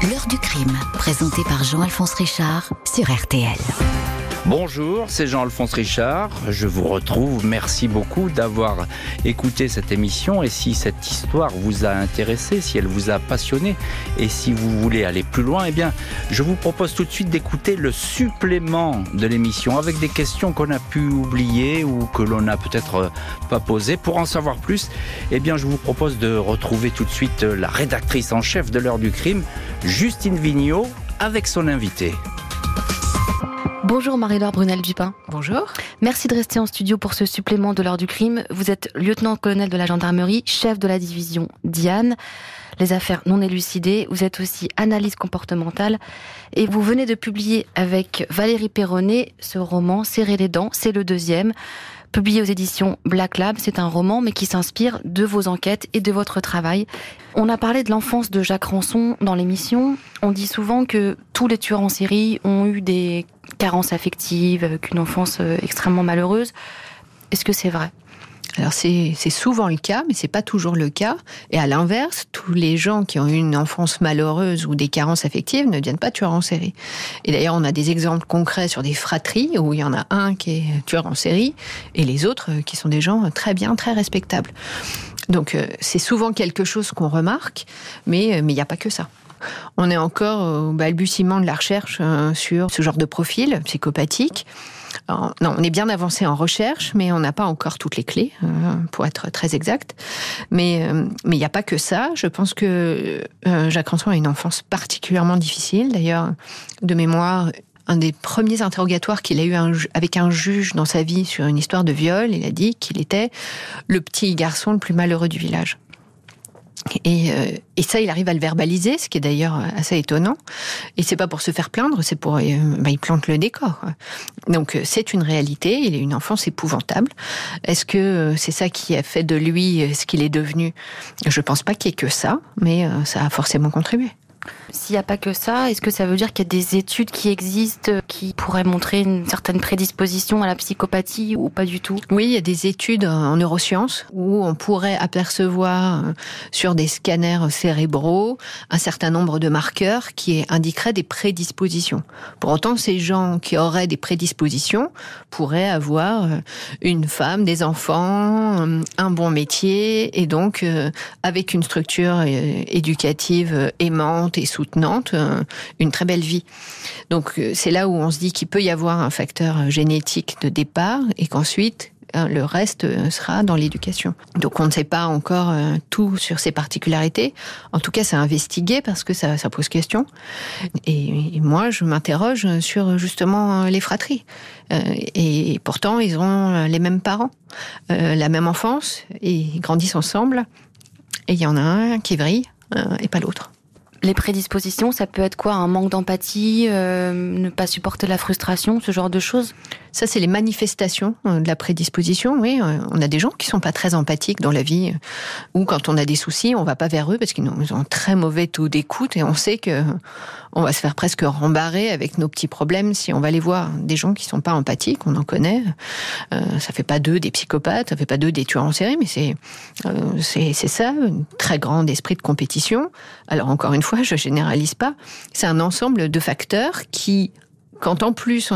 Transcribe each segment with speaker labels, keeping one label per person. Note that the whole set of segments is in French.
Speaker 1: L'heure du crime, présentée par Jean-Alphonse Richard sur RTL.
Speaker 2: Bonjour, c'est Jean-Alphonse Richard, je vous retrouve, merci beaucoup d'avoir écouté cette émission et si cette histoire vous a intéressé, si elle vous a passionné et si vous voulez aller plus loin, eh bien je vous propose tout de suite d'écouter le supplément de l'émission avec des questions qu'on a pu oublier ou que l'on n'a peut-être pas posées. Pour en savoir plus, eh bien je vous propose de retrouver tout de suite la rédactrice en chef de l'heure du crime, Justine Vignot, avec son invité.
Speaker 3: Bonjour Marie-Laure Brunel-Dupin.
Speaker 4: Bonjour.
Speaker 3: Merci de rester en studio pour ce supplément de l'heure du crime. Vous êtes lieutenant-colonel de la gendarmerie, chef de la division Diane, les affaires non élucidées. Vous êtes aussi analyste comportementale et vous venez de publier avec Valérie Perronnet ce roman Serrer les dents, c'est le deuxième, publié aux éditions Black Lab. C'est un roman mais qui s'inspire de vos enquêtes et de votre travail. On a parlé de l'enfance de Jacques Rançon dans l'émission. On dit souvent que tous les tueurs en série ont eu des carences affectives, avec une enfance extrêmement malheureuse. Est-ce que c'est vrai ?
Speaker 4: Alors c'est souvent le cas, mais c'est pas toujours le cas. Et à l'inverse, tous les gens qui ont eu une enfance malheureuse ou des carences affectives ne deviennent pas tueurs en série. Et d'ailleurs, on a des exemples concrets sur des fratries où il y en a un qui est tueur en série et les autres qui sont des gens très bien, très respectables. Donc c'est souvent quelque chose qu'on remarque, mais il n'y a pas que ça. On est encore au balbutiement de la recherche sur ce genre de profil psychopathique. Alors, non, on est bien avancé en recherche, mais on n'a pas encore toutes les clés, pour être très exact. Mais il n'y a pas que ça. Je pense que Jacques Rançon a une enfance particulièrement difficile. D'ailleurs, de mémoire, un des premiers interrogatoires qu'il a eu avec un juge dans sa vie sur une histoire de viol, il a dit qu'il était le petit garçon le plus malheureux du village. Et ça, il arrive à le verbaliser, ce qui est d'ailleurs assez étonnant. Et c'est pas pour se faire plaindre, c'est pour il plante le décor. Donc c'est une réalité. Il a une enfance épouvantable. Est-ce que c'est ça qui a fait de lui ce qu'il est devenu ? Je pense pas qu'il y ait que ça, mais ça a forcément contribué.
Speaker 3: S'il n'y a pas que ça, est-ce que ça veut dire qu'il y a des études qui existent qui pourraient montrer une certaine prédisposition à la psychopathie ou pas du tout ?
Speaker 4: Oui, il y a des études en neurosciences où on pourrait apercevoir sur des scanners cérébraux un certain nombre de marqueurs qui indiqueraient des prédispositions. Pour autant, ces gens qui auraient des prédispositions pourraient avoir une femme, des enfants, un bon métier et donc avec une structure éducative aimante et soutenante, une très belle vie. Donc c'est là où on se dit qu'il peut y avoir un facteur génétique de départ et qu'ensuite le reste sera dans l'éducation. Donc on ne sait pas encore tout sur ses particularités. En tout cas, c'est investigué parce que ça pose question. Et moi, je m'interroge sur justement les fratries. Et pourtant, ils ont les mêmes parents, la même enfance, et ils grandissent ensemble. Et il y en a un qui brille et pas l'autre.
Speaker 3: Les prédispositions, ça peut être quoi ? Un manque d'empathie, ne pas supporter la frustration, ce genre de choses ?
Speaker 4: Ça, c'est les manifestations de la prédisposition. Oui, on a des gens qui sont pas très empathiques dans la vie, ou quand on a des soucis, on va pas vers eux parce qu'ils ont un très mauvais taux d'écoute et on sait que on va se faire presque rembarrer avec nos petits problèmes si on va les voir. Des gens qui sont pas empathiques, on en connaît. Ça fait pas d'eux des psychopathes, ça fait pas d'eux des tueurs en série, mais c'est ça, un très grand esprit de compétition. Alors encore une fois, je généralise pas. C'est un ensemble de facteurs qui, quand en plus on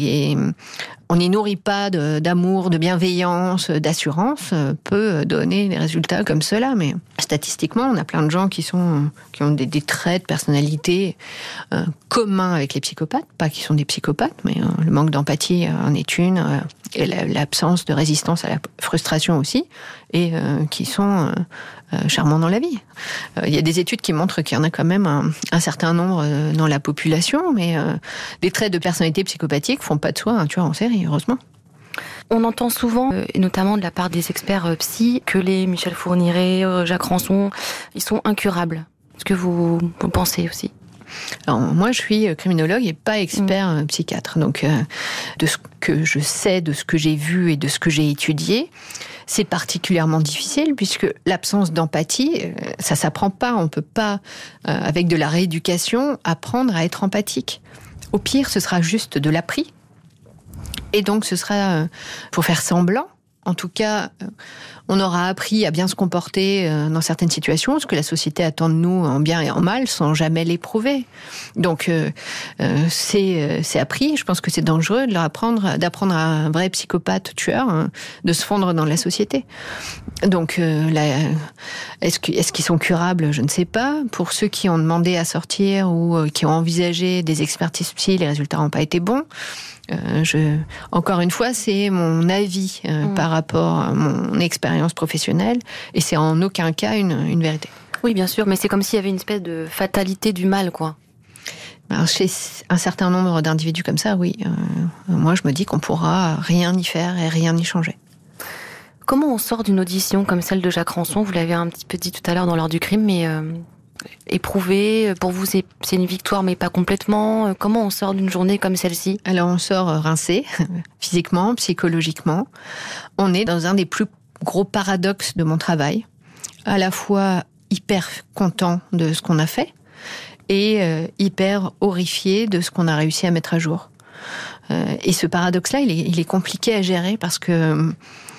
Speaker 4: n'y nourrit pas d'amour, de bienveillance, d'assurance, peut donner des résultats comme cela. Mais statistiquement, on a plein de gens qui ont des traits de personnalité communs avec les psychopathes. Pas qui sont des psychopathes, mais le manque d'empathie en est une, et l'absence de résistance à la frustration aussi, et qui sont charmants dans la vie. Il y a des études qui montrent qu'il y en a quand même un certain nombre dans la population, mais des traits de personnalité psychopathique font pas de soi un tueur en série, heureusement.
Speaker 3: On entend souvent, et notamment de la part des experts psy, que les Michel Fourniret, Jacques Rançon, ils sont incurables. Est-ce que vous pensez aussi ?
Speaker 4: Alors, moi, je suis criminologue et pas expert psychiatre. Donc, de ce que je sais, de ce que j'ai vu et de ce que j'ai étudié, c'est particulièrement difficile puisque l'absence d'empathie, ça s'apprend pas. On peut pas, avec de la rééducation, apprendre à être empathique. Au pire, ce sera juste de l'appris. Et donc, ce sera pour faire semblant En tout cas, on aura appris à bien se comporter dans certaines situations, ce que la société attend de nous en bien et en mal, sans jamais l'éprouver. Donc, c'est appris. Je pense que c'est dangereux de leur d'apprendre à un vrai psychopathe tueur de se fondre dans la société. Donc, est-ce qu'ils sont curables ? Je ne sais pas. Pour ceux qui ont demandé à sortir ou qui ont envisagé des expertises psy, les résultats n'ont pas été bons. Encore une fois, c'est mon avis par rapport à mon expérience professionnelle, et c'est en aucun cas une vérité.
Speaker 3: Oui, bien sûr, mais c'est comme s'il y avait une espèce de fatalité du mal, quoi.
Speaker 4: Alors, chez un certain nombre d'individus comme ça, oui. Moi, je me dis qu'on pourra rien y faire et rien y changer.
Speaker 3: Comment on sort d'une audition comme celle de Jacques Rançon ? Vous l'avez un petit peu dit tout à l'heure dans l'heure du crime, mais éprouvé, pour vous c'est une victoire mais pas complètement. Comment on sort d'une journée comme celle-ci ?
Speaker 4: Alors on sort rincé, physiquement, psychologiquement. On est dans un des plus gros paradoxes de mon travail. À la fois hyper content de ce qu'on a fait et hyper horrifié de ce qu'on a réussi à mettre à jour. Et ce paradoxe-là, il est compliqué à gérer parce que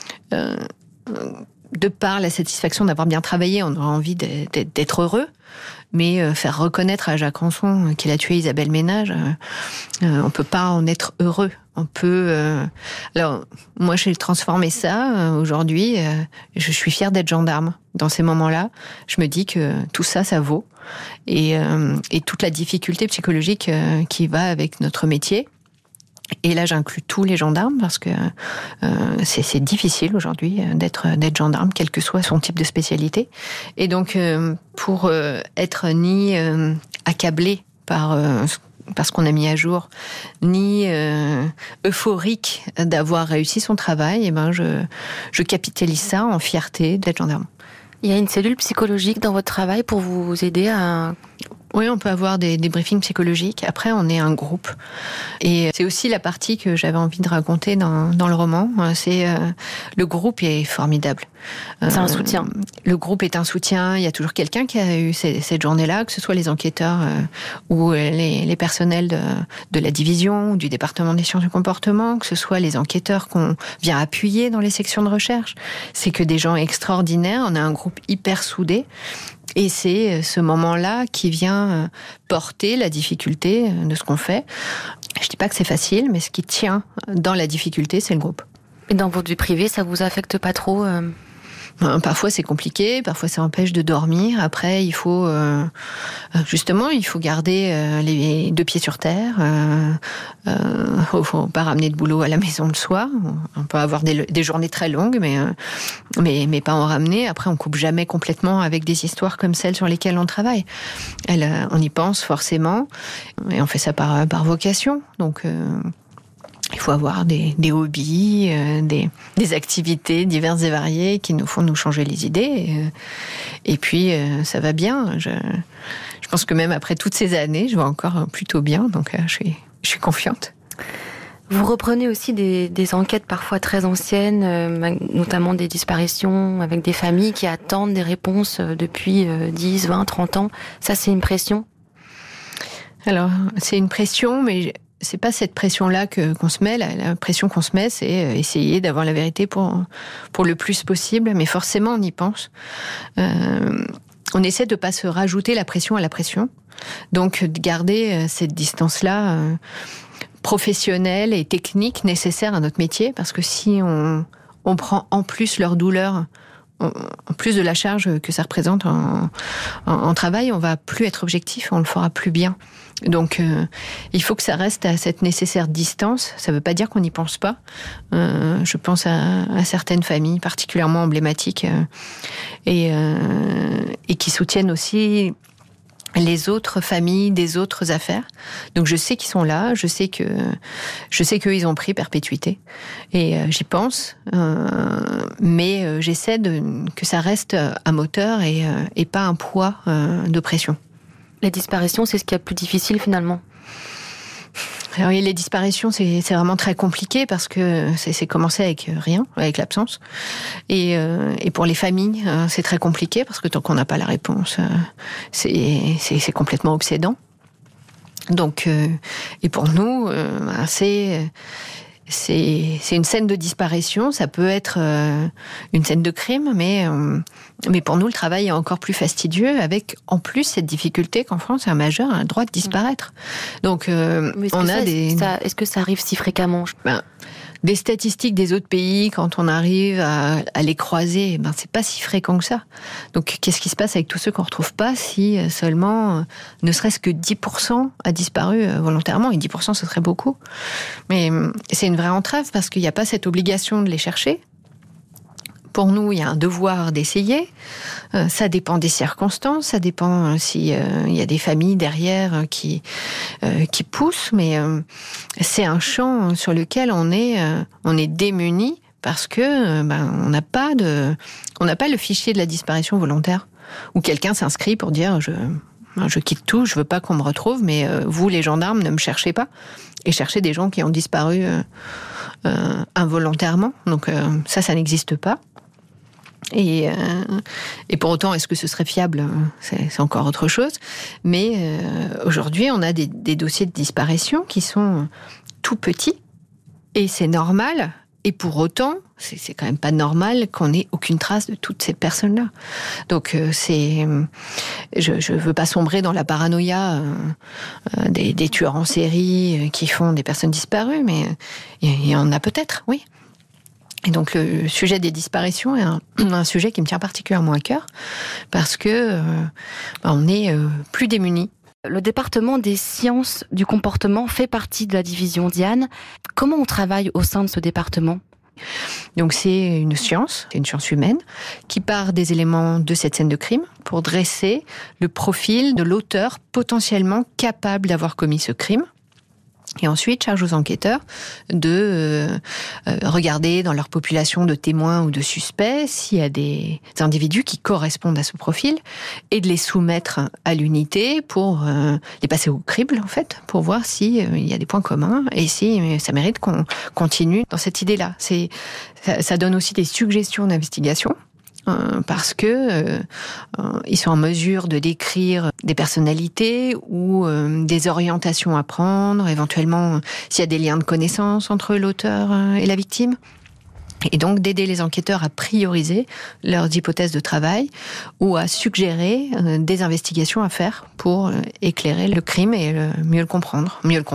Speaker 4: de par la satisfaction d'avoir bien travaillé, on aura envie d'être heureux, mais faire reconnaître à Jacques Rançon qu'il a tué Isabelle Ménage, on peut pas en être heureux. On peut. Alors, moi, j'ai transformé ça aujourd'hui. Je suis fière d'être gendarme. Dans ces moments-là, je me dis que tout ça, ça vaut, et toute la difficulté psychologique qui va avec notre métier. Et là, j'inclus tous les gendarmes parce que c'est difficile aujourd'hui d'être gendarme, quel que soit son type de spécialité. Et donc, pour être ni accablé par ce qu'on a mis à jour, ni euphorique d'avoir réussi son travail, et ben je capitalise ça en fierté d'être gendarme.
Speaker 3: Il y a une cellule psychologique dans votre travail pour vous aider à...
Speaker 4: Oui, on peut avoir des briefings psychologiques. Après, on est un groupe. Et c'est aussi la partie que j'avais envie de raconter dans le roman. C'est le groupe est formidable.
Speaker 3: C'est un soutien.
Speaker 4: Le groupe est un soutien. Il y a toujours quelqu'un qui a eu cette journée-là, que ce soit les enquêteurs ou les personnels de la division ou du département des sciences du comportement, que ce soit les enquêteurs qu'on vient appuyer dans les sections de recherche. C'est que des gens extraordinaires. On a un groupe hyper soudé. Et c'est ce moment-là qui vient porter la difficulté de ce qu'on fait. Je dis pas que c'est facile, mais ce qui tient dans la difficulté, c'est le groupe.
Speaker 3: Et dans votre vie privée, ça vous affecte pas trop
Speaker 4: Parfois c'est compliqué, parfois ça empêche de dormir. Après, il faut garder les deux pieds sur terre. Faut pas ramener de boulot à la maison le soir. On peut avoir des journées très longues, mais pas en ramener. Après, on coupe jamais complètement avec des histoires comme celles sur lesquelles on travaille. On y pense forcément, et on fait ça par vocation. Donc il faut avoir des hobbies, des activités diverses et variées qui nous font nous changer les idées. Et puis, ça va bien. Je pense que même après toutes ces années, je vais encore plutôt bien. Donc, je suis confiante.
Speaker 3: Vous reprenez aussi des enquêtes parfois très anciennes, notamment des disparitions avec des familles qui attendent des réponses depuis 10, 20, 30 ans. Ça, c'est une pression ?
Speaker 4: Alors, c'est une pression, mais... c'est pas cette pression-là qu'on se met. La pression qu'on se met, c'est essayer d'avoir la vérité pour le plus possible. Mais forcément, on y pense. On essaie de pas se rajouter la pression à la pression. Donc, de garder cette distance-là professionnelle et technique nécessaire à notre métier. Parce que si on prend en plus leur douleur, en plus de la charge que ça représente en travail, on va plus être objectif, on le fera plus bien. Donc, il faut que ça reste à cette nécessaire distance. Ça ne veut pas dire qu'on n'y pense pas. Je pense à certaines familles particulièrement emblématiques et qui soutiennent aussi les autres familles des autres affaires. Donc, je sais qu'ils sont là. Je sais qu'eux, ils ont pris perpétuité. Et j'y pense. Mais j'essaie que ça reste un moteur et pas un poids de pression.
Speaker 3: La disparition, c'est ce qui est le plus difficile finalement.
Speaker 4: Alors, oui, les disparitions, c'est vraiment très compliqué parce que c'est commencé avec rien, avec l'absence. Et pour les familles, c'est très compliqué parce que tant qu'on n'a pas la réponse, c'est complètement obsédant. Donc, et pour nous, c'est c'est une scène de disparition, ça peut être une scène de crime, mais pour nous, le travail est encore plus fastidieux, avec en plus cette difficulté qu'en France, un majeur a le droit de disparaître. Donc,
Speaker 3: est-ce que ça arrive si fréquemment?
Speaker 4: Des statistiques des autres pays, quand on arrive à les croiser, c'est pas si fréquent que ça. Donc, qu'est-ce qui se passe avec tous ceux qu'on retrouve pas si seulement, ne serait-ce que 10% a disparu volontairement, et 10% ce serait beaucoup. Mais c'est une vraie entrave parce qu'il n'y a pas cette obligation de les chercher. Pour nous, il y a un devoir d'essayer. Ça dépend des circonstances, ça dépend s'il y a des familles derrière qui poussent, mais c'est un champ sur lequel on est démuni parce que on n'a pas le fichier de la disparition volontaire où quelqu'un s'inscrit pour dire je quitte tout, je veux pas qu'on me retrouve, mais vous les gendarmes ne me cherchez pas, et cherchez des gens qui ont disparu involontairement. Donc ça n'existe pas. Et pour autant, est-ce que ce serait fiable ? C'est encore autre chose. Mais aujourd'hui, on a des dossiers de disparition qui sont tout petits, et c'est normal. Et pour autant, c'est quand même pas normal qu'on n'ait aucune trace de toutes ces personnes-là. Donc je veux pas sombrer dans la paranoïa des tueurs en série qui font des personnes disparues, mais il y en a peut-être, oui. Et donc le sujet des disparitions est un sujet qui me tient particulièrement à cœur parce que on est plus démunis.
Speaker 3: Le département des sciences du comportement fait partie de la division Diane. Comment on travaille au sein de ce département ?
Speaker 4: Donc c'est une science humaine, qui part des éléments de cette scène de crime pour dresser le profil de l'auteur potentiellement capable d'avoir commis ce crime. Et ensuite, charge aux enquêteurs de regarder dans leur population de témoins ou de suspects s'il y a des individus qui correspondent à ce profil et de les soumettre à l'unité pour les passer au crible, en fait, pour voir s'il y a des points communs et si ça mérite qu'on continue dans cette idée-là. Ça donne aussi des suggestions d'investigation. Parce que ils sont en mesure de décrire des personnalités ou des orientations à prendre, éventuellement s'il y a des liens de connaissance entre l'auteur et la victime. Et donc d'aider les enquêteurs à prioriser leurs hypothèses de travail ou à suggérer des investigations à faire pour éclairer le crime et mieux le comprendre,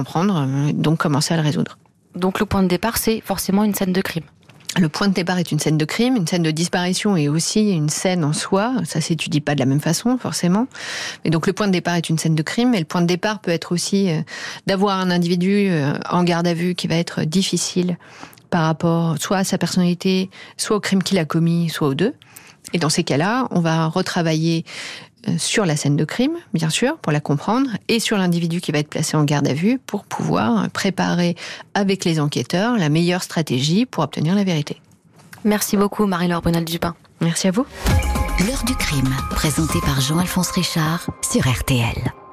Speaker 4: donc commencer à le résoudre.
Speaker 3: Donc le point de départ, c'est forcément une scène de crime.
Speaker 4: Le point de départ est une scène de crime, une scène de disparition est aussi une scène en soi. Ça s'étudie pas de la même façon, forcément. Mais donc le point de départ est une scène de crime, et le point de départ peut être aussi d'avoir un individu en garde à vue qui va être difficile par rapport soit à sa personnalité, soit au crime qu'il a commis, soit aux deux. Et dans ces cas-là, on va retravailler sur la scène de crime, bien sûr, pour la comprendre, et sur l'individu qui va être placé en garde à vue pour pouvoir préparer avec les enquêteurs la meilleure stratégie pour obtenir la vérité.
Speaker 3: Merci beaucoup, Marie-Laure Bonal-Dupin.
Speaker 4: Merci à vous.
Speaker 1: L'heure du crime, présentée par Jean-Alphonse Richard sur RTL.